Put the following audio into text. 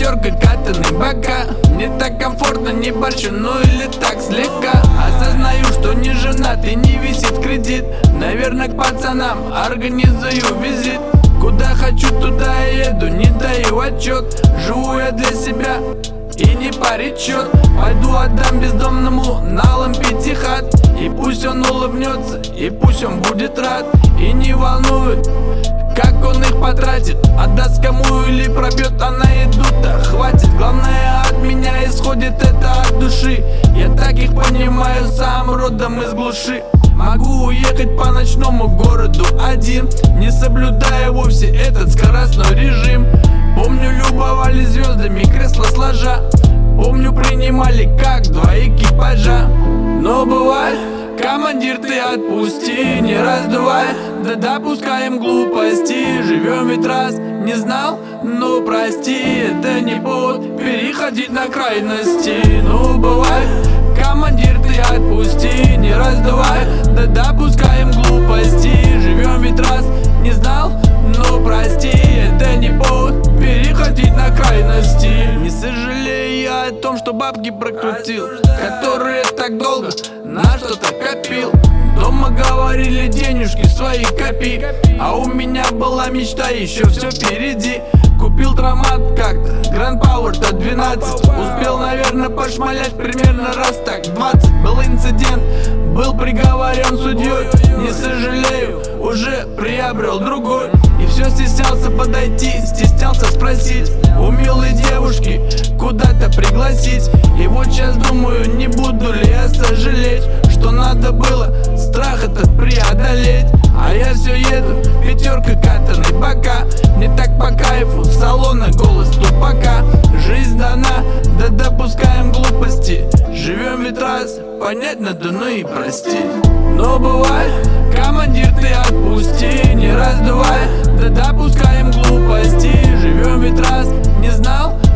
пятеркой катанный бока. Мне так комфортно, не борщу, ну или так слегка. Осознаю, что не женат и не висит кредит. Наверное, к пацанам организую визит. Куда хочу, туда и еду, не даю отчет. Живу я для себя и не парить счет. Пойду отдам бездомному налом 5 хат. И пусть он улыбнется, и пусть он будет рад. И не волнует, как он их потратит. Отдаст кому или пробьет, а на еду-то хватит. Главное, от меня исходит это от души. Я так их понимаю, сам родом из глуши. Могу уехать по ночному городу один, не соблюдая вовсе этот скоростной режим. Помню, любовались звездами, кресла сложа. Помню, принимали как 2 экипажа. Но бывает, командир, ты отпусти, не раздувай. Да допускаем глупости, живем ведь раз. Не знал? Ну прости, это не повод переходить на крайности. Ну бывает, командир, ты отпусти, не раздувай. Да допускаем глупости, живем ведь раз. Не знал? Ну прости, это не повод переходить на крайности. Не сожалею я о том, что бабки прокрутил, которые так долго на что-то копил. Дома говорили, денежки свои копи, а у меня была мечта, еще все впереди. Купил травмат как-то, Grand Power-то 12. Успел, наверное, пошмалять примерно раз так 20. Был инцидент, был приговорен судьей. Не сожалею, уже приобрел другой. И все стеснялся подойти, стеснялся спросить у милой девушки куда-то пригласить. И вот сейчас думаю, не буду ли я сожалеть, что надо было страх этот преодолеть. А я все еду, пятеркой катанный бока. Мне так по кайфу, салона голос тупака. Жизнь дана, да допускаем глупости. Живем ведь раз, понять надо, ну и простить. Но бывает, командир, ты отпусти, не раздувай. Да допускаем глупости, живем ведь раз. Не знал?